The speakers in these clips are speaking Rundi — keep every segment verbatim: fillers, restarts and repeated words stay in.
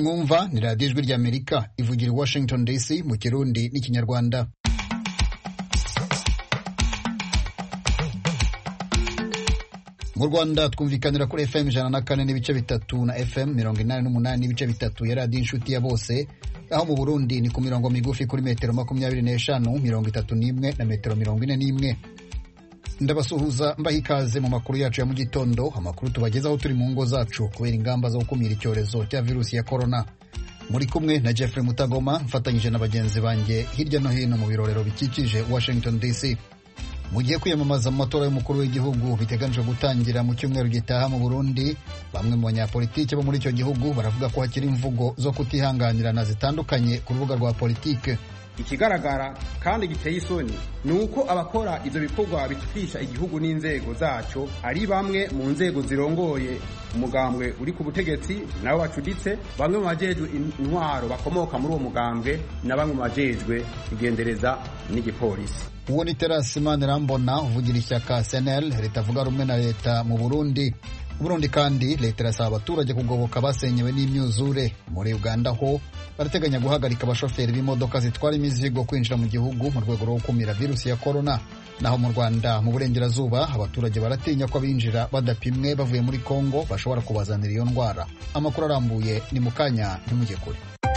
mwumva ni radiyo ijwi ry'Amerika ivugira i Washington D C mu Kirundi n'Ikinyarwanda. Mu Rwanda twumvikanira kuri F M ijana na kane n'ibice bitatu na F M mirongo inani n'umunani n'ibice bitatu ya radiyo inshuti ya bose, aho mu Burundi ni ku mirongo migufi kuri metero makumyabiri n'eshanu, mirongo itatu n'imwe na metero mirongo ine n'imwe. Ndabasuhuza mbaha ikaze mu makuru yacu ya mu gitondo, amakuru tubagezaho turi mu ngo zacu kubera ingamba zo gukumira icyorezo cya virusi ya corona. Muri kumwe na Jeffrey Mutagoma mfatanyije na bagenzi banjye hirya no hino mu birorero bikikije Washington D C. Mu gihe kwiyamamaza mu matora y'umukuru w'igihugu biteganijwe gutangira mu cyumweru gitaha mu Burundi, bamwe mu banyapolitike bo muri icyo gihugu baravuga ko hakiri imvugo zo kutihanganirana zitandukanye ku rubuga rwa politike. Ikigaragara kandi giteye isoni ni uko abakora ivyo bikorwa bitukisha igihugu n'inzego zaco ari bamwe mu nzego zirongoye umugambwe uri ku butegetsi nabo bacuditse, bamwe mu bajejwe intwaro bakomoka muri uwo mugambwe na bamwe mu bajejwe igendereza n'igipolisi. Uwo ni Terasi Manirambona uvugira ishyaka C N L ritavuga rumwe na leta mu Burundi. Burundi kandi leta irasaba abaturage kugoboka basenyewe n'imyuzure. Muri Uganda ho barateganya guhagarika abashoferi b'imodoka zitwara imizigo kwinjira mu gihugu mu rwego rwo gukumira virusi ya corona. Naho mu Rwanda mu burengerazuba abaturage baratinya ko abinjira badapimwe bavuye muri Kongo bashobora kubazanira iyo ndwara. Amakuru arambuye ni mu kanya ntimujye kure.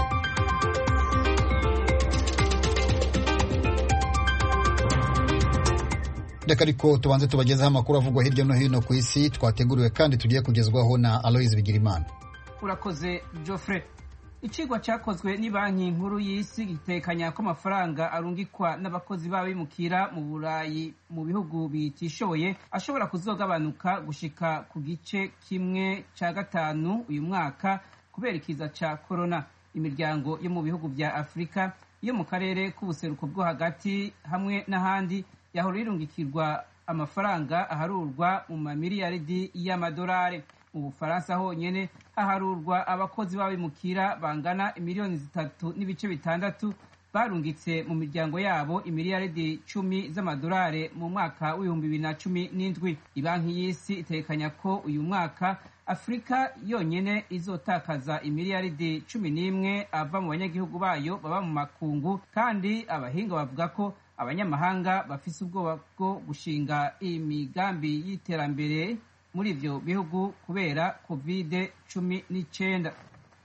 Reka ariko tubanze tubagezaho amakuru avugwa hirya no hino ku isi twateguriwe kandi tugiye kugezwaho na Aloise Bigirimana. Urakoze Geoffrey. Icigwa cyakozwe ni banki nkuru y'isi gitekanya ko amafaranga arungikwa n'abakozi babimukira mu Burayi mu bihugu bitishoboye ashobora kuzogabanuka gushika ku gice kimwe ca gatanu uyu mwaka kubera ikiza ca corona. Imiryango yo mu bihugu vya Afrika yo mu karere k'ubuseruko bwo hagati hamwe n'ahandi yahora irungikirwa amafaranga aharurwa mu mamiliyaridi y'amadolari. Mu Bufaransa honyene haharurwa abakozi babimukira bangana imiliyoni zitatu n'ibice bitandatu barungitse mu miryango yabo imiliyaridi cumi z'amadolari mu mwaka w'ibihumbi bibiri na cumi n'indwi. Ibanki y'isi itekanya ko uyu mwaka Afrika yonyene izotakaza imiliyaridi cumi n'imwe ava mu banyagihugu bayo baba mu makungu, kandi abahinga bavuga ko abanyamahanga bafise ubwoba bwo gushinga imigambi y'iterambere muri ivyo bihugu kubera covid cumi n'icenda.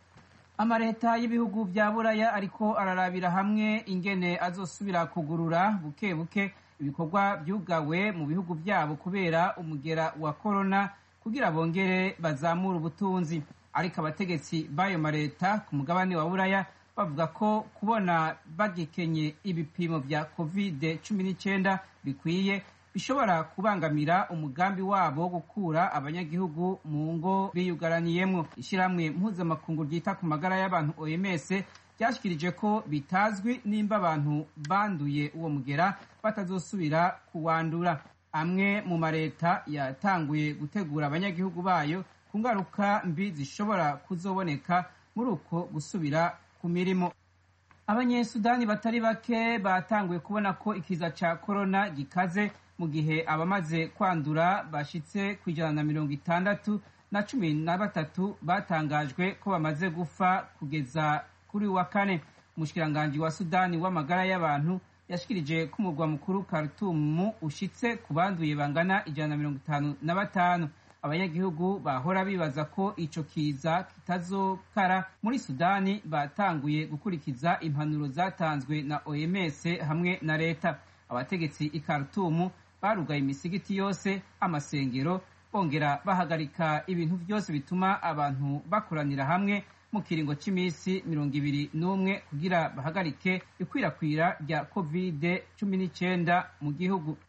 Amareta y'ibihugu vya Buraya ariko ararabira hamwe ingene azosubira kugurura buke buke ibikorwa vyugawe mu bihugu vyabo kubera umugera wa corona kugira bongere bazamura ubutunzi. Ariko abategetsi b'ayo mareta ku mugabane wa Buraya bavuga ko kubona bagikenye ibipimo vya covid cumi n'icenda bikwiye bishobora kubangamira umugambi wabo wo gukura abanyagihugu mu ngo biyugaraniyemwo. Ishyirahamwe mpuzamakungu ryita ku magara y'abantu O M S ryashikirije ko bitazwi nimba abantu banduye uwo mugera batazosubira kuwandura. Amwe mu mareta yatanguye gutegura abanyagihugu bayo ku ngaruka mbi zishobora kuzoboneka muri uko gusubira ku mirimo. Abanyesudani batari bake batanguye kubona ko ikiza ca corona gikaze mu gihe abamaze kwandura bashitse ku ijana na mirongo itandatu na cumi na batatu batangajwe ko bamaze gufa kugeza kuri wa kane. Umushikiranganji wa Sudani w'amagara y'abantu yashikirije ko umurwa mukuru Khartoum ushitse ku banduye bangana ijana na mirongo itanu na batanu. Abanyagihugu bahora bibaza ko ico kiza kitazokara muri Sudani batanguye gukurikiza impanuro zatanzwe na O M S hamwe na leta. Abategetsi i Khartoum barugaye imisigiti yose, amasengero, bongera bahagarika ibintu byose bituma abantu bakoranira hamwe mu kiringo c'imisi mirongo ibiri n'umwe kugira bahagarike ikwirakwira rya covid cumi n'icenda mu gihugu.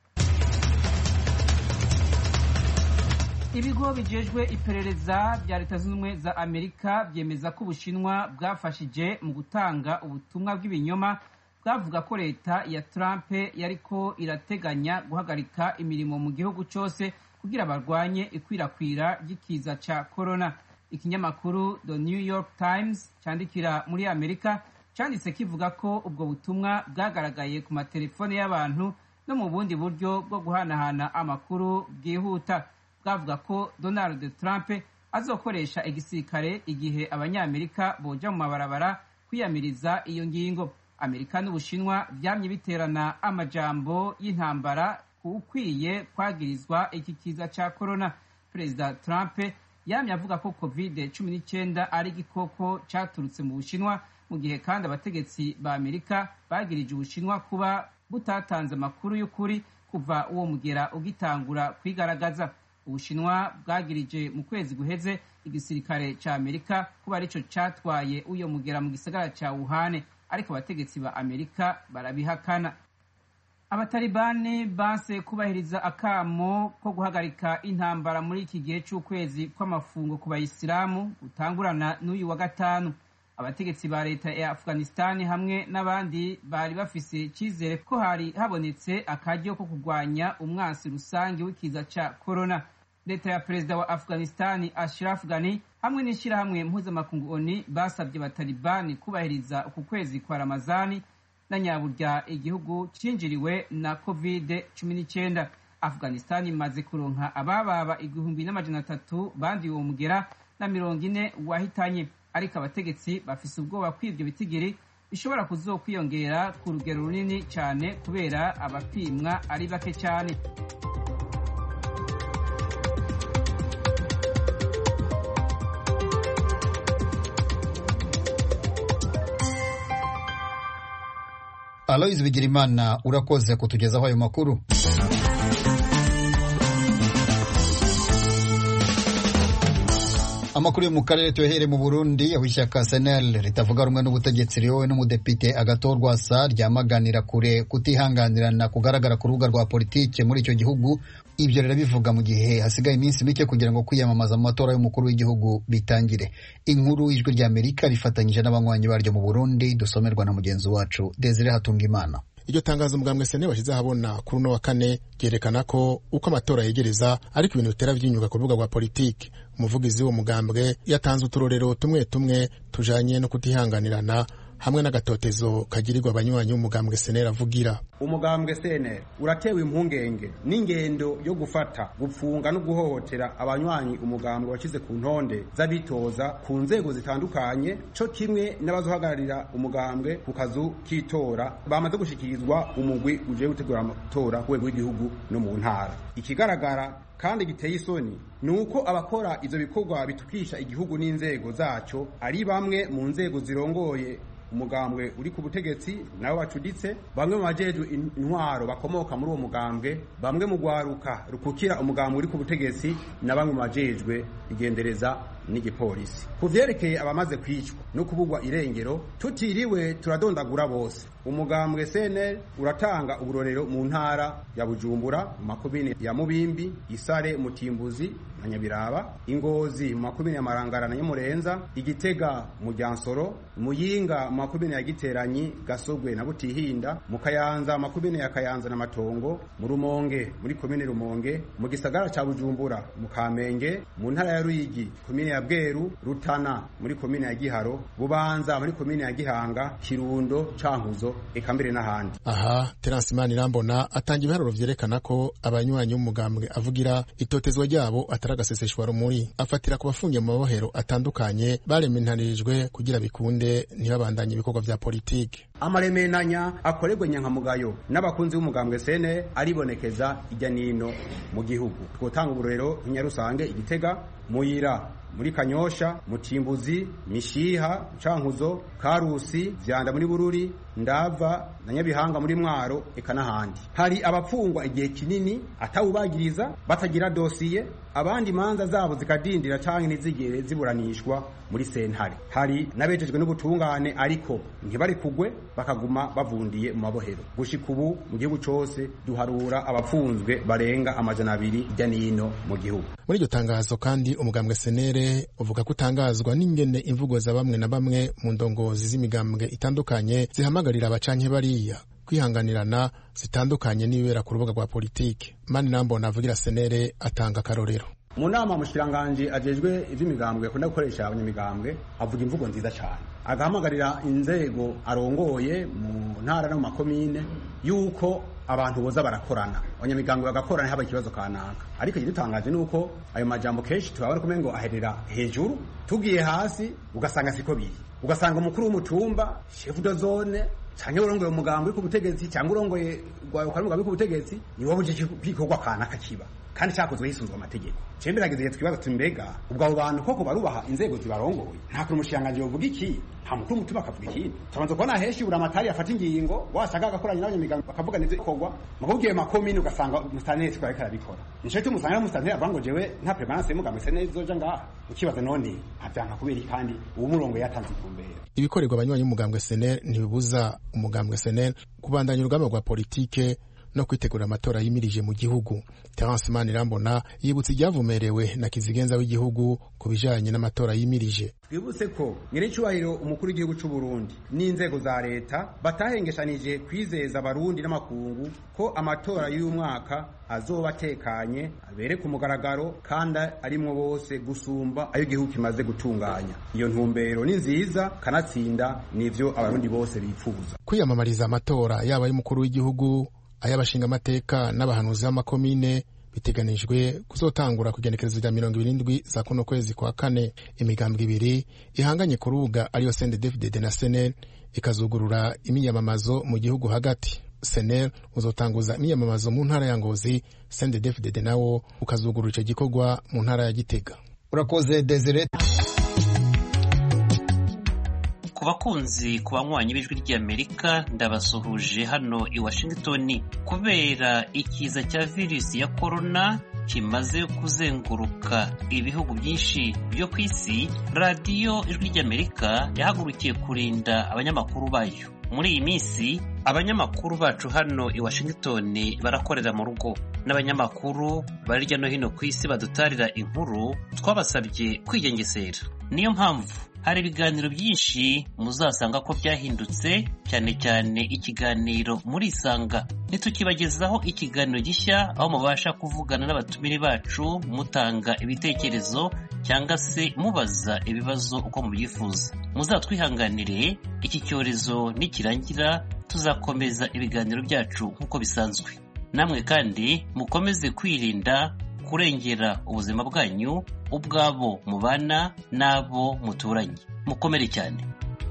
Ibigo bijejwe iperereza bya Leta Zunze Ubumwe za Amerika byemeza ko Ubushinwa bwafashije mu gutanga ubutumwa bw'ibinyoma bwavuga ko leta ya Trump yariko irateganya guhagarika imirimo mu gihugu cyose kugira barwanye ikwirakwira ry'ikiza ca corona. Ikinyamakuru The New York Times candikira muri Amerika canditse kivuga ko ubwo butumwa bwagaragaye ku matelefone y'abantu no mu bundi buryo bwo guhanahana amakuru bwihuta. Bwavuga ko Donald Trump azokoresha igisirikare igihe abanyamerika boja mu mabarabara kwiyamiriza iyo ngingo. Amerika n'Ubushinwa vyamye biterana amajambo y'intambara ukwiye kwagirizwa iki kiza ca corona. Perezida Trump yamye avuga ko covid cumi n'icyenda ari igikoko caturutse mu Bushinwa, mu gihe kandi abategetsi ba Amerika bagirije Ubushinwa kuba butatanze amakuru y'ukuri kuva uwo mugera ugitangura kwigaragaza. Ubushinwa bwagirije mu kwezi guheze igisirikare ca Amerika kuba arico catwaye uyo mugera mu gisagara ca Wuhan, ariko abategetsi ba Amerika barabihakana. Abatalibani banse kubahiriza akamo ko guhagarika intambara muri iki gihe c'ukwezi kw'amafungo ku bayisilamu gutangurana n'uyu wa gatanu. Abategetsi ba leta ya Afghanistan hamwe n'abandi bari bafise icizere ko hari habonetse akaryo ko kurwanya umwansi rusange w'ikiza ca corona. Leta ya perezida wa Afghanistan Ashraf Ghani hamwe n'ishirahamwe mpuzamakungu O N U basabye abatalibani kubahiriza uku kwezi kwa Ramazani na nyaburya igihugu cinjiriwe na covid cumi n'icyenda. Afghanistan imaze kuronka abababa igihumbi n'amajana atatu bandi uwo mugera na mirongo ine wahitanye, ariko abategetsi bafise ubwoba kw'ivyo bitigiri bishobora kuzokwiyongera ku rugero runini cyane kubera abapimwa ari bake cyane. Aloys Bigirimana, urakoze kutugezaho ayo makuru. Amakuru yo mu karere tuyahere mu Burundi, aho ishyaka S N L ritavuga rumwe n'ubutegetsi riyowe n'umudepite Agathon Rwasa ryamaganira kure kutihanganirana kugaragara ku rubuga rwa politike muri icyo gihugu. Ibyo rero bivuga mu gihe hasigaye iminsi mike kugira ngo kwiyamamaza mu matora y'umukuru w'igihugu bitangire. Inkuru Ijwi rya Amerika rifatanyije n'abanywanyi baryo mu Burundi, dusomerwa na mugenzi wacu Desire Hatungimana. Iryo tangazo umugambwe S N L washize ahabona kuri uno wa kane ryerekana ko uko amatora yegereza ariko ibintu bitera vy'inyuga ku rubuga rwa politike. Umuvugizi w'uwo mugambwe yatanze uturorero tumwe tumwe tujanye no kutihanganirana hamwe n'agatotezo kagirirwa abanywanyi b'umugambwe S N L avugira. Umugambwe S N L uratewe impungenge n'ingendo yo gufata gupfunga no guhohotera abanywanyi umugambwe wakize ku ntonde z'abitoza ku nzego zitandukanye, co kimwe n'abazohagararira umugambwe ku kazu k'itora bamaze gushikirizwa umugwi uje gutegura amatora ku rwego rw'igihugu no mu ntara. Ikigaragara kandi giteye isoni nuko abakora ivyo bikorwa bitukisha igihugu n'inzego zaco ari bamwe mu nzego zirongoye umugambwe uri ku butegetsi nabo bacuditse, bamwe mu bajejwe intwaro bakomoka muri uwo mugambwe, bamwe mu gwaruka rukukira umugambwe uri ku butegetsi na bamwe mu bajejwe igendereza n'igipolisi. Kuvyerekeye abamaze kwicwa no kubugwa irengero tutiriwe turadondagura bose, umugambwe S N L uratanga uburorero mu ntara ya Bujumbura, mu makomine ya Mubimbi, Isare, Mutimbuzi na Nyabiraba, Ingozi mu makomine ya Marangara na Nyamurenza, Igitega mu Ryansoro, Muyinga mu makomine ya Giteranyi, Gasogwe na Butihinda, mu Kayanza mu makomine ya Kayanza na Matongo, mu Rumonge muri komine Rumonge, mu gisagara ca Bujumbura mu Kamenge, mu ntara ya Ruyigi komine ya Bweru, Rutana muri komine ya Giharo, Bubanza muri komine ya Gihanga, Kirundo, Cankuzo eka mbere n'ahandi. Aha Terence Manirambona atanga ibiharuro vyerekana ko abanywanyi b'umugambwe avugira itotezwa ryabo ataragaseseshwa rumuri, afatira ku bafungiye mu mabohero atandukanye barementarijwe kugira bikunde ntibabandanye ibikorwa vya politike. Amaremenanya akorerwe nyankamugayo n'abakunzi b'umugambwe S N L aribonekeza ijya nino mu gihugu. Twotanga uburero Nyarusange, Igitega, Muyira muri Kanyosha, Mutimbuzi, Mishiha, Cankuzo, Karusi, Vyanda muri Bururi, Ndava na Nyabihanga muri Mwaro eka n'ahandi. Hari abapfungwa igihe kinini atawubagiriza batagira dosiye, abandi manza zabo zikadindira canke nizigere ziburanishwa muri sentare. Hari nabejejwe n'ubutungane ariko ntibari kugwe bakaguma bavundiye mu mabohero. Gushika ubu mu gihugu cose duharura abapfunzwe barenga amajana abiri ijya nino mu gihugu. Muri iryo tangazo kandi umugambwe S N L uvuga ko utangazwa n'ingene imvugo za bamwe na bamwe mu ndongozi z'imigambwe itandukanye zihamagarira abacanke bariya kwihanganirana zitandukanye n'ibera ku rubuga rwa politike. Manirambona avugira S N L atanga karorero. Mu nama mushiranganje ajejwe ivy'imigambwe akunda gukoresha abanyamigambwe avuga imvugo nziza cyane, agahamagarira inzego arongoye mu ntara no mu makomine yuko abantu boza barakorana abanyamigambi bagakorana haba ikibazo kanaka ariko igitangaje nuko ayo majambo kenshi tubabara kumenya ngo aherera hejuru tugiye hasi ugasanga siko biri ugasanga umukuru w'umutumba chef de zone cyangwa urongoye umugambi ku butegetsi cyangwa urongoye gwayo kwa mugambi ku butegetsi ni wowe uje kwikorwa kanaka kiba kandi cyakozwe hisunzwe amategeko cembe rageze twibaza tumbega ubwo abo bantu koko barubaha inzego zibarongoye nta kuri umushanganje yovuga iki nta mukuru umutima akavuga iki tabanza kubona heshi buri amatari afata ingingo wasaga agakoranya n'abanyamigambi bakavuga nivyo ikorwa mugubwiye makomini ugasanga mustanesi kwa karabikora nico cyo musanga mustanesi avuga jewe nta permanence y'umugambi sene zoja ngaha ukibaza none havyanka kubera kandi uwo murongo yatanze kumbera ibikorerwa abanywanyi y'umugambwe S N L ntibibuza umugambwe S N L kubandanya urugamba rwa politike no kwitegura amatora yimirije mu gihugu. Terence Manirambona yibutse ibyavumerewe na kizigenza w'igihugu ku bijanye n'amatora yimirije. Twibutse ko nyiricyubahiro umukuru w'igihugu cy'u Burundi n'inzego za leta batahengeshanije kwizeza abarundi n'amakungu ko amatora y'uyu mwaka azoba atekanye abere ku mugaragaro kandi arimwo bose gusumba ayo igihugu kimaze gutunganya. Iyo ntumbero ni nziza kanatsinda nivyo abarundi bose bifuza. Kwiyamamariza amatora yaba y'umukuru w'igihugu ayabashinga amateka n'abahanuzi b'amakomine biteganijwe kuzotangura kugenekerezo rya mirongo irindwi za kuno kwezi kwa kane. Imigambwe ibiri ihanganye ku rubuga ariyo C N D D F D D na S N L ikazugurura imiyamamazo mu gihugu hagati. S N L uzotanguza imiyamamazo mu ntara ya Ngozi, C N D D F D D nawo ukazugurura ico gikorwa mu ntara ya Gitega. Urakoze Desire. Ku bakunzi ku banywanyi b'ijwi ry'Amerika ndabasuhuje hano i Washington. Kubera ikiza cya virusi ya corona kimaze kuzenguruka ibihugu byinshi byo ku isi, radiyo ijwi ry'Amerika yahagurukiye kurinda abanyamakuru bayo. Muri iyi minsi abanyamakuru bacu hano i Washington barakorera mu rugo, n'abanyamakuru bari hirya no hino ku isi badutarira inkuru twabasabye kwigengesera. Niyo mpamvu hari ibiganiro byinshi muzasanga ko byahindutse, cyane cyane ikiganiro muri Isanga. Nitukibagezaho ikiganiro gishya aho mubasha kuvugana n'abatumire bacu mutanga ibitekerezo cyangwa se mubaza ibibazo uko mubyifuza. Muzatwihanganire, iki cyorezo nikirangira tuzakomeza ibiganiro byacu nk'uko bisanzwe. Namwe kandi mukomeze kwirinda kurengera ubuzima bwanyu, ubwabo mubana n'abo muturanye. Mukomere cyane.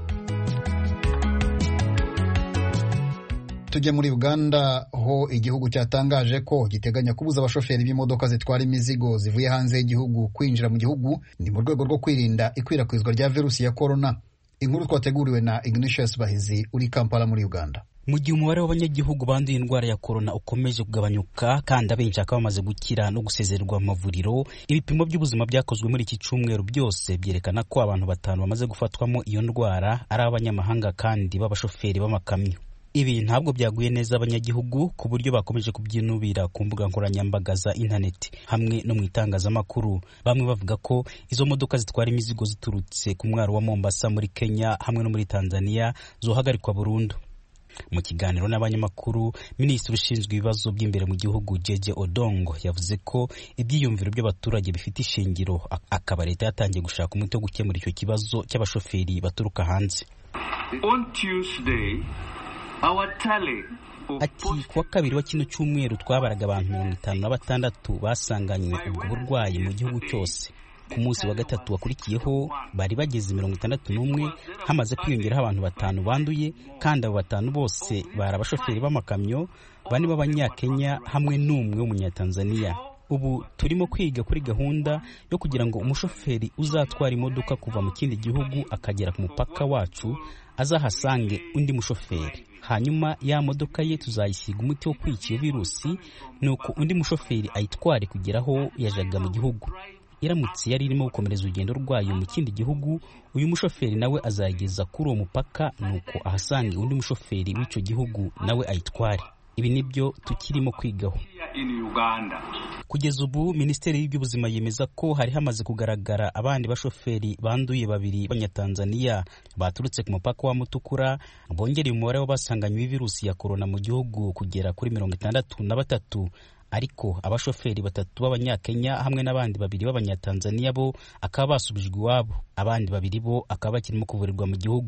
Tujye muri Uganda, ho igihugu cyatangaje ko giteganya kubuza abashoferi b'imodoka zitwara imizigo zivuye hanze y'igihugu kwinjira mu gihugu, ni mu rwego rwo kwirinda ikwirakwizwa rya virusi ya corona. Inkuru twateguriwe na Ignatius Bahizi uri Kampala muri Uganda. Mu gihe umubare w'abanyagihugu banduye indwara ya corona ukomeje kugabanyuka kandi abenshi akaba bamaze gukira no gusezererwa mu mavuriro, ibipimo by'ubuzima byakozwe muri iki cyumweru byose byerekana ko abantu batanu bamaze gufatwamo iyo ndwara ari abanyamahanga kandi b'abashoferi b'amakamyo. Ibi ntabwo byaguye neza abanyagihugu ku buryo bakomeje kubyinubira ku mbuga nkoranyambaga za internet hamwe no mu itangazamakuru. Bamwe bavuga ko izo modoka zitwara imizigo ziturutse ku mwaro wa Mombasa muri Kenya hamwe no muri Tanzania zohagarikwa burundu. Mu kiganiro n'abanyamakuru, Minisitiri ushinzwe ibibazo by'imbere mu gihugu J J Odongo yavuze ko ibyiyumviro by'abaturage bifite ishingiro, akaba leta yatangiye gushaka umuti wo gukemura icyo kibazo cy'abashoferi baturuka hanze. On Tuesday, our tally Ati kuwa kabiri wa kino cyumweru twabaraga abantu mirongo itanu na batandatu basanganywe ubwo burwayi mu gihugu cyose. Ku munsi wa gatatu wakurikiyeho bari bageze mirongo itandatu n'umwe, hamaze kwiyongeraho abantu batanu banduye, kandi abo batanu bose bari abashoferi b'amakamyo, bane b'Abanyakenya hamwe n'umwe w'Umunyatanzania. Ubu turimo kwiga kuri gahunda yo kugira ngo umushoferi uzatwara imodoka kuva mu kindi gihugu akagera ku mupaka wacu azahasange undi mushoferi, hanyuma ya modoka ye tuzayisiga umuti wo kwica iyo virusi, nuko undi mushoferi ayitware kugeraho yajaga mu gihugu. Iramutse yari irimo gukomereza urugendo rwayo mu kindi gihugu, uyu mushoferi nawe azageza kuri uwo mupaka, nuko ahasange undi mushoferi w'icyo gihugu nawe ayitware. Ibi nibyo tukirimo kwigaho. Kugeza ubu Minisiteri y'Ubuzima yemeza ko hari hamaze kugaragara abandi bashoferi banduye babiri b'Abanyatanzania baturutse ku mupaka wa Mutukura, bongereye umubare w'abasanganywe virusi ya corona mu gihugu kugera kuri mirongo itandatu na batatu. Ariko abashoferi batatu b'Abanyakenya hamwe n'abandi babiri b'Abanyatanzania bo akaba basubijwe iwabo, abandi babiri bo akaba bakirimo kuvurirwa mu gihugu.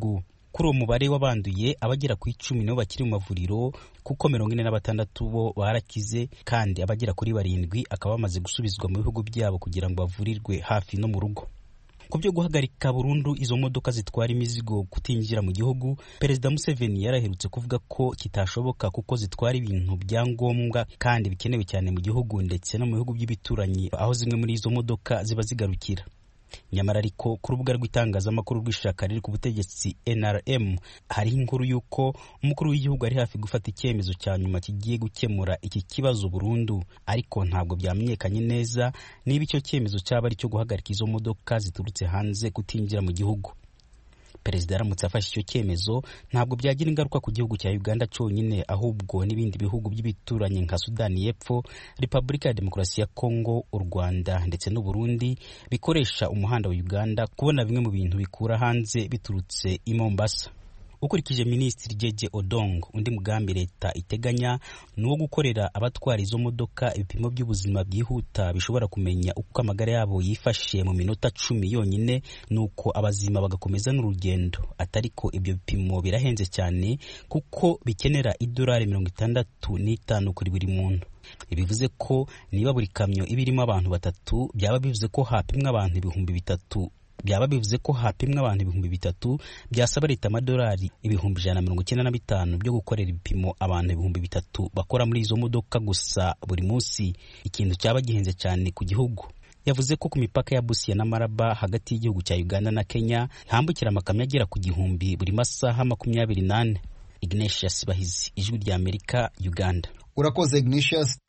Kuri uwo mubare w'abanduye abagera ku icumi nibo bakiri mu mavuriro kuko mirongo ine na batandatu bo barakize kandi abagera kuri barindwi akaba bamaze gusubizwa mu bihugu byabo kugira ngo bavurirwe hafi no mu rugo. Ku byo guhagarika burundu izo modoka zitwara imizigo kutinjira mu gihugu, Perezida Museveni yaraherutse kuvuga ko kitashoboka kuko zitwara ibintu bya ngombwa kandi bikenewe cyane mu gihugu ndetse no mu bihugu by'ibituranyi aho zimwe muri izo modoka ziba zigarukira. Nyamara ariko ku rubuga rw'itangazamakuru rw'ishaka riri ku butegetsi N R M hariho inkuru y'uko umukuru w'igihugu ari hafi gufata icyemezo cya nyuma kigiye gukemura iki kibazo burundu, ariko ntabwo byamenyekanye neza niba icyo cyemezo cyaba ari cyo guhagarika izo modoka ziturutse hanze kutinjira mu gihugu. Perezida aramutse afashe icyo cyemezo ntabwo byagira ingaruka ku gihugu cya Uganda cyonyine, ahubwo n'ibindi bihugu by'ibituranyi nka Sudani y'Epfo, Repubulika ya Demokarasi ya Kongo, u Rwanda ndetse n'u Burundi bikoresha umuhanda wa Uganda kubona bimwe mu bintu bikura hanze biturutse i Mombasa. Ukurikije Minisitiri Jeje Odong, undi mugambi leta iteganya ni uwo gukorera abatwara izo modoka ibipimo by'ubuzima byihuta bishobora kumenya uko amagara yabo yifashe mu minota cumi yonyine, nuko abazima bagakomeza n'urugendo. Atariko ibyo bipimo birahenze cyane kuko bikenera idolari mirongo itandatu n'itanu kuri buri muntu. Ibivuze ko niba buri kamyo ibirimo abantu batatu byaba bivuze ko hapimwa abantu ibihumbi bitatu byaba bivuze ko hapimwa abantu ibihumbi bitatu byasaba leta amadolari ibihumbi ijana na mirongo icyenda na bitanu byo gukorera ibipimo abantu ibihumbi bitatu bakora muri izo modoka gusa buri munsi, ikintu cyaba gihenze cyane ku gihugu. Yavuze ko ku mipaka ya Busia na Maraba hagati y'igihugu cya Uganda na Kenya hambukira amakamyo agera ku gihumbi buri masaha makumyabiri n'ane. Ignatius Bahizi, Ijwi rya Amerika, Uganda. Urakoze Ignatius.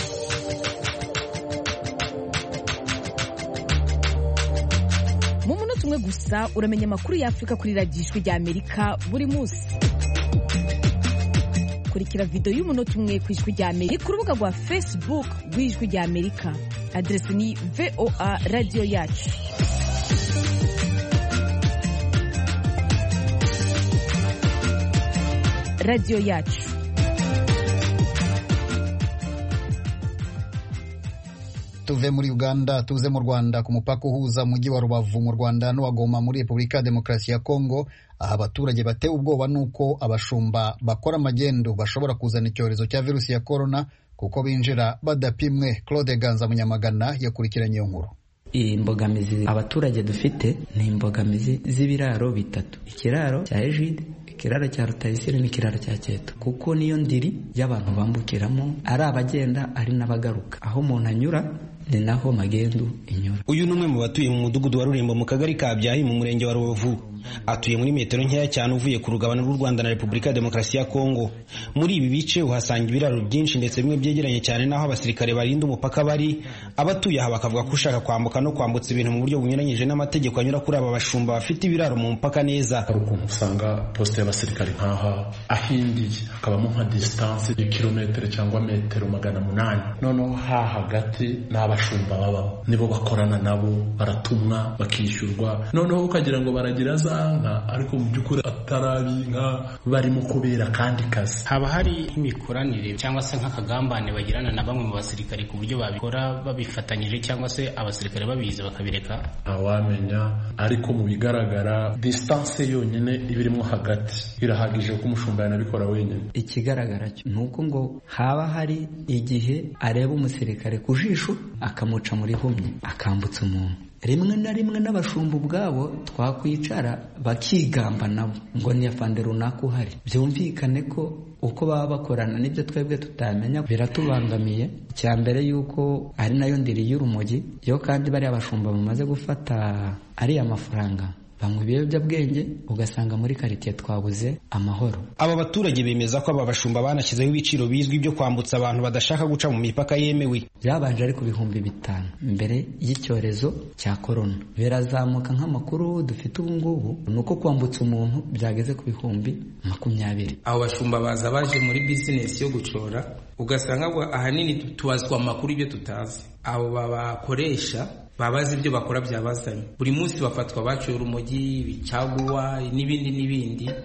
Mu munota umwe gusa uramenya amakuru ya Afrika kuri radiyo Ijwi rya Amerika buri munsi. Kurikira video y'umunota umwe ku Ijwi rya Amerika ku rubuga rwa Facebook rw'Ijwi rya Amerika. Adresi ni V O A Radio Yacu. Radio Yacu. Tuve muri Uganda tuze mu Rwanda ku mupaka uhuza umujyi wa Rubavu mu Rwanda n'uwa Goma muri Repubulika ya Demokarasi ya Kongo, aha abaturage batewe ubwoba nuko abashumba bakora magendu bashobora kuzana icyorezo cya virusi ya corona kuko binjira badapimwe. Claude Ganza Munyamagana yakurikiranye iyo nkuru. Imbogamizi abaturage dufite ni imbogamizi z'ibiraro bitatu: ikiraro cya Ejide, ikiraro cya Rutayisire n'ikiraro cya Cyeto, kuko niyo ndiri y'abantu bambukiramo ari abagenda ari n'abagaruka. Aho umuntu anyura ni naho magendu inyura. Uyu numwe mu batuye mu mudugudu wa Rurembo mu kagari ka Byahi mu murenge wa Rubavu. Atuye muri metero nkeya cyane uvuye ku rugabano rw'u Rwanda na Repubulika ya Demokarasi ya Kongo. Muri ibi bice uhasanga ibiraro byinshi ndetse bimwe byegeranye cyane naho abasirikare barinda umupaka bari. Abatuye aha bakavuga ko ushaka kwambuka no kwambutsa ibintu mu buryo bunyuranyije n'amategeko anyura kuri aba bashumba bafite ibiraro mu mupaka neza. Hari ukuntu usanga poste y'abasirikare nkaha ahindiye hakabamo nka distance ya kilometero cyangwa metero magana munani, noneho ha hagati n'abashumba baba nibo bakorana nabo, baratumwa bakishyurwa, noneho ukagira ngo baragira zanka ariko mu by'ukuri atarabi nka barimo kubera kandi kazi. Haba hari imikoranire cyangwa se nk'akagambane bagirana na bamwe mu basirikare ku buryo babikora babifatanyije cyangwa se abasirikare babizi bakabireka. Awamenya, ariko mu bigaragara distance yonyine ibirimo hagati irahagije ko umushumba yanabikora wenyine. Ikigaragara cyo nuko ngo haba hari igihe areba umusirikare ku jisho akamuca muri humye akambutsa umuntu. Rimwe na rimwe n'abashumba ubwabo twakwicara bakigamba nabo ngo ni afande runaka uhari. Byumvikane ko uko baba bakorana n'ibyo twebwe tutamenya biratubangamiye. Cya mbere yuko ari nayo ndiri y'urumogi yo, kandi bari abashumba bamaze gufata ari amafaranga bamwe ibiyobyabwenge, ugasanga muri quartier twabuze amahoro. Aba baturage bemeza ko aba bashumba banashyizeho ibiciro bizwi byo kwambutsa abantu badashaka guca mu mipaka yemewe. Byabanje ari ku bihumbi bitanu mbere y'icyorezo cya corona, birazamuka nk'amakuru dufite ubu ngubu nuko kwambutsa umuntu byageze ku bihumbi makumyabiri. Abo bashumba baza baje muri business yo gucora, ugasanga ahanini tubazwa amakuru ibyo tutazi. Abo babakoresha babazi ibyo bakora byabazanye. Buri munsi bafatwa baciye urumogi, bicaguwa n'ibindi n'ibindi.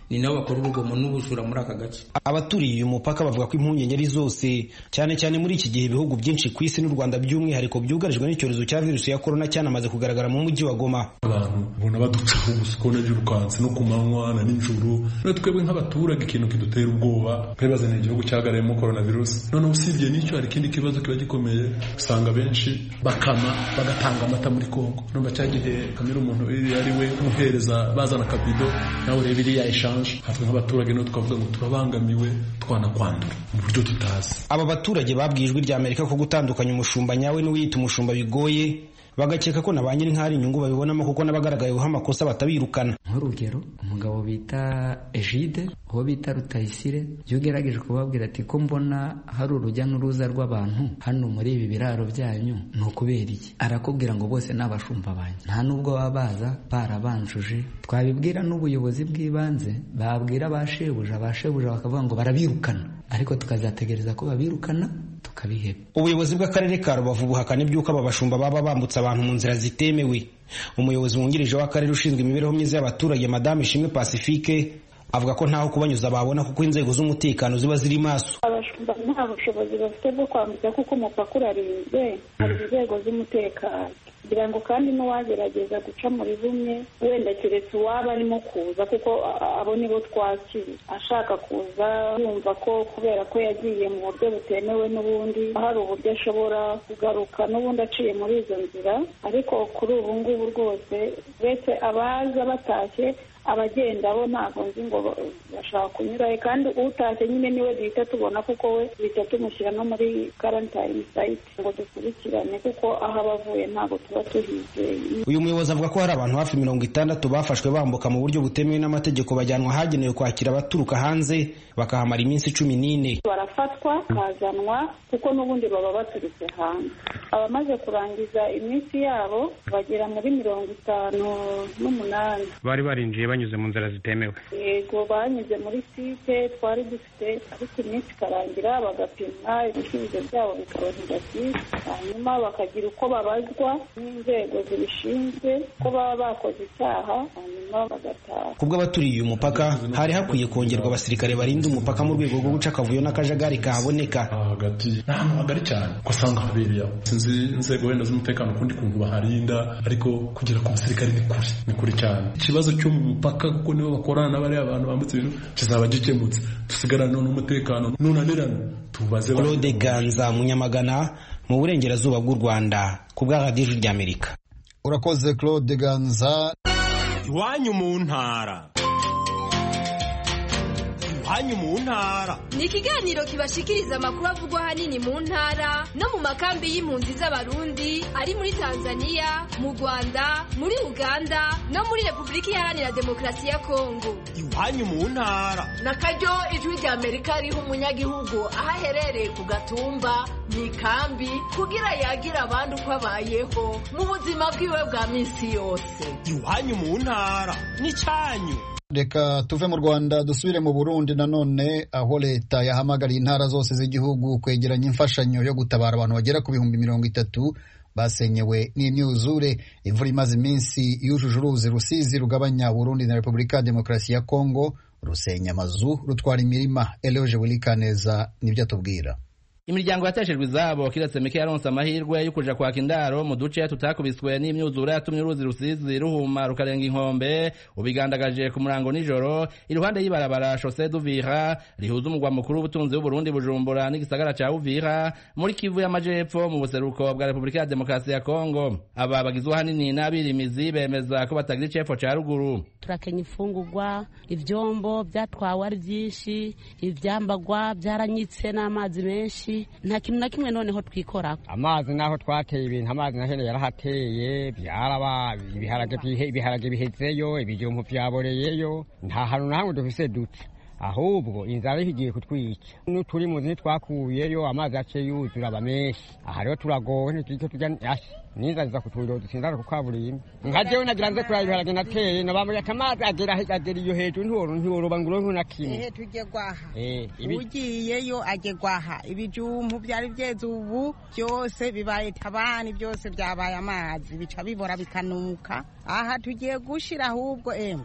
ni nabo bakora urugomo n'ubujura muri aka gace. Abaturiye uyu mupaka bavuga ko impungenge ari zose, cyane cyane muri iki gihe ibihugu byinshi ku isi n'u Rwanda by'umwihariko byugarijwe n'icyorezo cya virusi ya corona cyanamaze kugaragara mu mujyi wa Goma. Abantu ubona baducaho ubusukone by'urukansi no ku manywa na nijoro, no twebwe nk'abaturage ikintu kidutera ubwoba kwibaza ni igihugu cyagarayemo coronavirus. None usibye n'icyo hari ikindi kibazo kiba gikomeye, usanga benshi bakama bagatanga amata muri Kongo. Numva cyagihe kamera umuntu ari we umuhereza bazana kabido nawe reba iriya eshanje, hatwe nk'abaturage no tukavuga ngo turabangamiwe twanakwandura mu buryo tutazi. Aba baturage babwijwe rya Amerika ko gutandukanya umushumba nyawe n'uwiyita umushumba bigoye, bagakeka ko nabanye nk'ari inyungu babibonamo kuko nabagaragayeho amakosa batabirukana. Nk'urugero umugabo bita Egide uwo bita Rutayisire yogerageje kubabwira ati ko mbona hari urujya n'uruza rw'abantu hano muri ibi biraro byanyu ni ukubera iki? Arakubwira ngo bose n'abashumba banyu, nta nubwo babaza barabanjuje. Twabibwira n'ubuyobozi bw'ibanze babwira bashebuja bashebuja bakavuga ngo barabirukana, ariko tukazategereza ko babirukana tukabiheba. Ubuyobozi bw'akarere ka Rubavu buhakana ibyuko aba bashumba baba bambutsa abantu mu nzira zitemewe. Umuyobozi wungirije w'akarere ushinzwe imibereho myiza y'abaturage Madame Ishimwe Pacifique avuga ko ntaho kubanyuza babona kuko inzego z'umutekano ziba ziri maso. Abashumba nta bushobozi bafite bwo kwambutsa kuko umupaka urarinzwe, hari inzego z'umutekano kugira ngo kandi n'uwagerageza guca muri bumwe wenda keretse uwaba arimo kuza kuko abo nibo twakira ashaka kuza yumva ko kubera ko yagiye mu buryo butemewe n'ubundi hari uburyo ashobora kugaruka n'ubundi aciye muri izo nzira. Ariko kuri ubu ngubu rwose uretse abaza batashye abagenda bo ntabwo nzi ngo bashaka kunyurayo, kandi utashye nyine niwe duhita tubona kuko we duhita tumushyira no muri quarantine site ngo dukurikirane kuko aho abavuye ntabwo tuba tuhizeye. Uyu muyobozi avuga ko hari abantu hafi mirongo itandatu bafashwe bambuka mu buryo butemewe n'amategeko bajyanwa ahagenewe kwakira abaturuka hanze bakahamara iminsi cumi n'ine. Barafatwa bakazanwa kuko n'ubundi baba baturutse hanze. Abamaze kurangiza iminsi yabo bagera muri mirongo itanu n'umunani. Bari barinjiye banyuze mu nzira zitemewe. Yego banyuze muri site twari dufite, ariko iminsi ikarangira bagapimwa ibisubizo byabo bikaba negative, hanyuma bakagira uko babazwa n'inzego zibishinzwe ko baba bakoze icyaha hanyuma bagataha. Kubwo abaturiye uyu mupaka hari hakwiye kongerwa abasirikare barinda umupaka mu rwego rwo guca akavuyo n'akajagari kahaboneka. Hagati n'ahantu hagari cyane ko usanga habereye sinzi inzego wenda z'umutekano kundi kuntu baharinda, ariko kugera ku basirikare ni kuri ni kuri cyane. Ikibazo cyo mu mupaka kuko nibo bakorana n'abari abantu bambutse ibintu kizaba gikemutse, dusigarana n'umutekano nunanirana tubaze. Claude Ganza Munyamagana mu burengerazuba bw'u Rwanda ku bwa Radio ry'Amerika. Urakoze Claude Ganza. Iwanyu mu ntara. Iwanyu mu ntara ni ikiganiro kibashikiriza amakuru avugwa ahanini mu ntara no mu makambi y'impunzi z'abarundi ari muri Tanzania, mu Rwanda, muri Uganda no muri Repubulika Iharanira Demokarasi ya Kongo. Iwanyu mu ntara nakaryo ijwi rya Amerika riha umunyagihugu aho aherereye ku gatumba mu ikambi kugira yagira abandi uko abayeho mu buzima bwiwe bwa minsi yose. Iwanyu mu ntara ni cyanyu. Reka tuve mu Rwanda dusubire mu Burundi nanone, aho leta yahamagariye intara zose z'igihugu kwegeranya imfashanyo yo gutabara abantu bagera ku bihumbi mirongo itatu basenyewe n'imyuzure. Imvura imaze iminsi yujuje uruzi Rusizi rugabanya Burundi na Repubulika ya Demokarasi ya Kongo rusenya amazu rutwara imirima. Eloge Wilikaneza nibyo atubwira. Imiryango yateshejwe izabo kiretse mike yaronse amahirwe yo kuja kwaka indaro mu duce tutakubiswe n'imyuzure yatumye uruzi Rusizi ruhuma rukarenga inkombe ubigandagaje ku murango nijoro iruhande y'ibarabara Chaussée d'Uvira rihuza umugwa mukuru w'ubutunzi w'u Burundi Bujumbura n'igisagara ca Uvira muri Kivu y'Amajepfo mu buseruko bwa Repubulika ya Demokarasi ya Kongo. Aba bagizwe hanini n'abirimizi bemeza ko batagira icefo ca ruguru. Turakenya ifungurwa, ivyombo byatwawe ari byinshi, ivyambagwa byaranyitse n'amazi menshi, nta kintu na kimwe noneho twikora. Amazi naho twateye ibintu amazi nahene yarahateye byaraba ibiharage ibiharage bihezeyo ibijumbu byaboreyeyo nta hantu nahamwe dufise dute, ahubwo inzara igiye kutwica n'uturi muzi twakuyeyo amazi ace yuzura abamenshi. Aha rero turagowe ntitwike tujya ashi niza ziza kutwiro dusindara ku kaburimbo nka jewe nagira nze kuri ibiharage nateye nabamwe atamazi agera agera iyo hejuru ntoro ntoro banguro nkuna kimwe ehe tujye gwaha eh ugiyeyo ajye gwaha ibijumbu byari byeze ubu byose bibaye tabani byose byabaye amazi bica bibora bikanuka. Aha tugiye gushira ahubwo em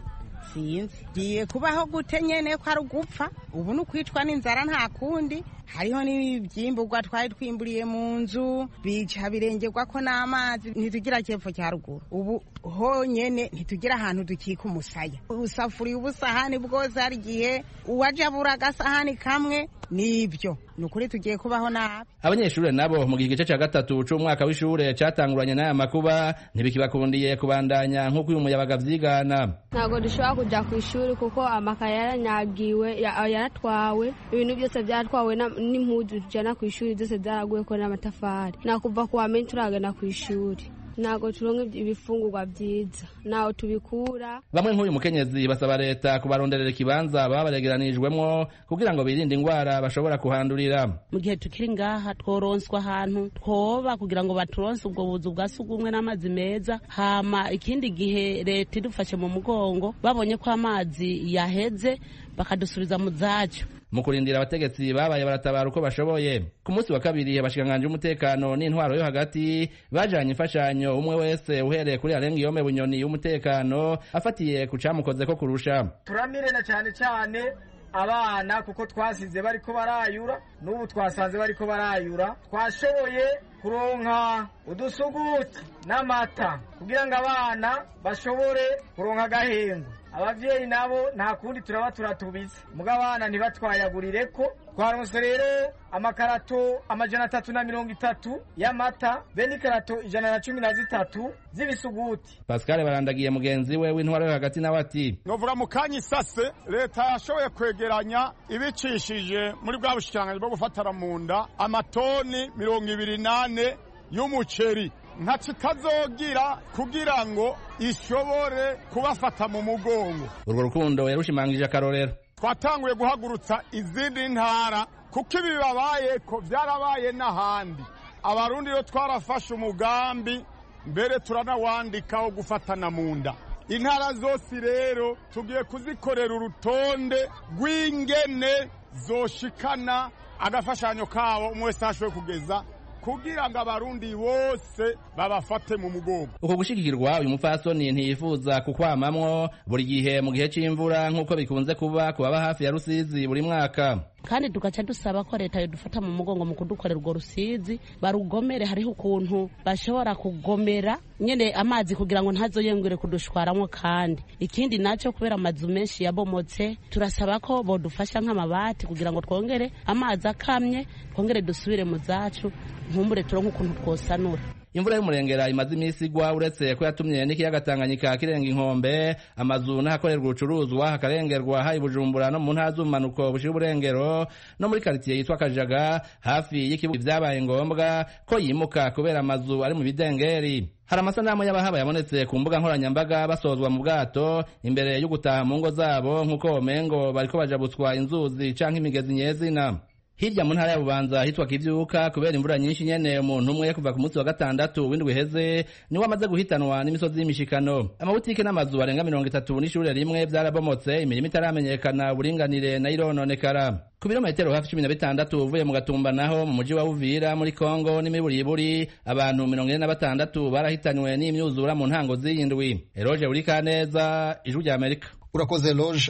sinzi giye kubaho gute nyene ko ari ugupfa ubu nukwicwa n'inzara nta kundi hariho n'ibyimburwa twari twimburiye mu nzu bica birengerwa ko n'amazi ntitugira cyepfo cya ruguru ubu honyene ntitugira ahantu dukika umusaya usafuriye ubusahani bwose hari igihe uwaje abura agasahani kamwe nibyo nukuri tugiye kubaho nabi. Abanyeshuri nabo mu gice cya gatatu c'umwaka w'ishure catanguranye n'aya makuba ntibikibakundiye kubandanya nk'uko uyu muyabaga vyigana. Ntago dushobora kuja ku ishuri kuko amakaye yaranyagiwe yaratwawe ibintu byose byatwawe n'impuzu tujana ku ishuri byose byaraguye ko n'amatafari nakuva ku wamenye turagana ku ishuri nago turonke ibifungurwa byiza naho tubikura. Bamwe nk'uyu mukenyezi basaba leta kubaronderera ikibanza baba baregeranijwemwo kugira ngo birinde ingwara bashobora kuhandurira. Mu gihe tukiri ngaha tworonswa ahantu twoba kugira ngo baturonse ubwo buzu bwa sugumwe n'amazi meza, hama ikindi gihe leta idufashe mu mugongo babonye ko amazi yaheze bakadusubiza mu zacu. Mu kurindira abategetsi babaye baratabara uko bashoboye. Ku munsi wa kabiri abashikanganje umutekano n'intwaro yo hagati bajanye imfashanyo umwe wese uhereye kuri Arenga Yome Bunyoni y'umutekano afatiye ku camukoze ko kurusha. Turamire na cyane cyane abana kuko twasize bariko barayura n'ubu twasanze bariko barayura twashoboye kuronka udusuguti n'amata kugira ngo abana bashobore kuronka gahengo. Abavyeyi nabo nta kundi turaba turatubize muga abana ntibatwayagurire ko twaronse rero amakarato amajana atatu na mirongo itatu y'amata be n'ikarato ijana na cumi na zitatu z'ibisuguti. Pascal Barandagiye mugenzi we w'intwaro yo hagati nawe ati novuga mu kanyi sase leta yashoboye kwegeranya ibicishije muri bwa bushikanganje bwo gufatara mu nda amatoni mirongo ibiri nane y'umuceri nta kitazogira kugira ngo ishobore kubafata mu mugongo. Urwo rukundo yarushimangije akarorero. Twatanguye guhagurutsa izindi ntara kuko ibi bibabaye ko byarabaye n'ahandi. Abarundi yo twarafashe umugambi mbere turanawandika wo gufatana mu nda. Intara zose rero tugiye kuzikorera urutonde rw'ingene zoshikana agafashanyo kabo umwe wese ashoboye kugeza kugira ngo abarundi bose babafate mu mugongo. Uko gushigikirwa uyu mupfasoni ntiyifuza kukwamamwo buri gihe mu gihe c'imvura nk'uko bikunze kuba kubaba hafi ya Rusizi buri mwaka. Kandi tugaca dusaba ko leta yodufata mu mugongo mu kudukorera urwo Rusizi barugomere. Hariho ukuntu bashobora kugomera nyene amazi kugira ngo ntazoyengure kudushwaramwo. Kandi ikindi naco kubera amazu menshi yabomotse turasaba ko bodufasha nk'amabati kugira ngo twongere amazi akamye twongere dusubire mu zacu nkumbure turonke ukuntu twosanura. Imvura y'umurengera imaze imisi igwa uretse ko yatumye n'ikiyaga Tanganyika kirenga inkombe amazu n'ahakorerwa ubucuruzwa hakarengerwa hari Bujumbura no mu ntara z'ubumanuko bushira uburengero no muri quartier yitwa Kajaga hafi y'ikibuga vyabaye ngombwa ko yimuka kubera amazu ari mu bidengeri. Hari amasanamu y'abahaba yabonetse ku mbuga nkoranyambaga basozwa mu bwato imbere yo gutaha mu ngo zabo nk'uko Omengo bariko bajabutswa inzuzi canke imigezi nyezina. Hirya mu ntara ya Bubanza hitwa Kivyuka kubera imvura nyinshi nyene umuntu umwe kuva ku munsi wa gatandatu w'indwi iheze niwe amaze guhitanwa n'imisozi y'imishikano. Amabutike n'amazu arenga mirongo itatu n'ishure rimwe vyarabomotse imirimo itaramenyekana uburinganire na irononekara. Ku birometero hafi cumi na bitandatu uvuye mu Gatumba naho mu muji wa Uvira muri Kongo n'imiburiburi abantu mirongo ine na batandatu barahitanywe n'imyuzura mu ntango z'iyindwi. Eroge Burikaneza, Ijwi rya Amerika. Urakoze Loge.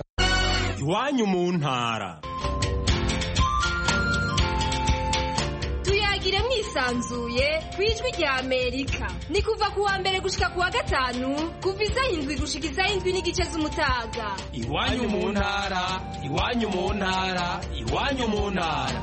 Iwanyu mu ntara. Tuyagire mwisanzuye kwijwi rya Amerika. Ni kuva kuwa mbere gushika kuwa gatanu kuva isaha indwi gushika isaha indwi n'igice z'umutaga. Iwanyu mu ntara, iwanyu mu ntara, iwanyu mu ntara.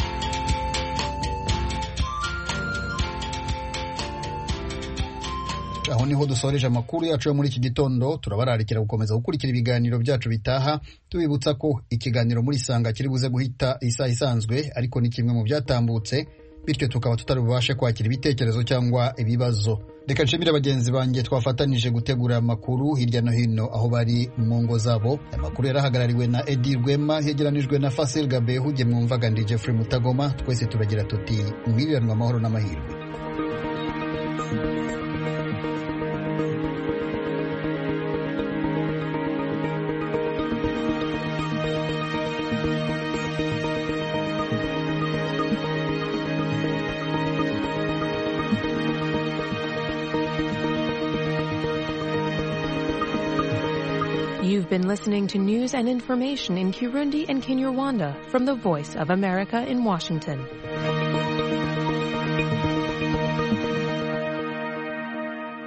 Aho niho dusoreje amakuru yacu yo muri iki gitondo. Turabararikira gukomeza gukurikira ibiganiro byacu bitaha, tubibutsa ko ikiganiro muri Sanga kiri buze guhita isaha isanzwe ariko ni kimwe mu byatambutse, bityo tukaba tutari bubashe kwakira ibitekerezo cyangwa ibibazo. Reka nshimire bagenzi banjye twafatanije gutegura amakuru hirya no hino aho bari mu ngo zabo. Amakuru yarahagarariwe na Edi Rwema, hegeranijwe na Fasil Gabehu, jye mwumvaga ndi Jeffrey Mutagoma. Twese turagira tuti mwiriranwa amahoro n'amahirwe. You've been listening to news and information in Kirundi and Kinyarwanda from the Voice of America in Washington.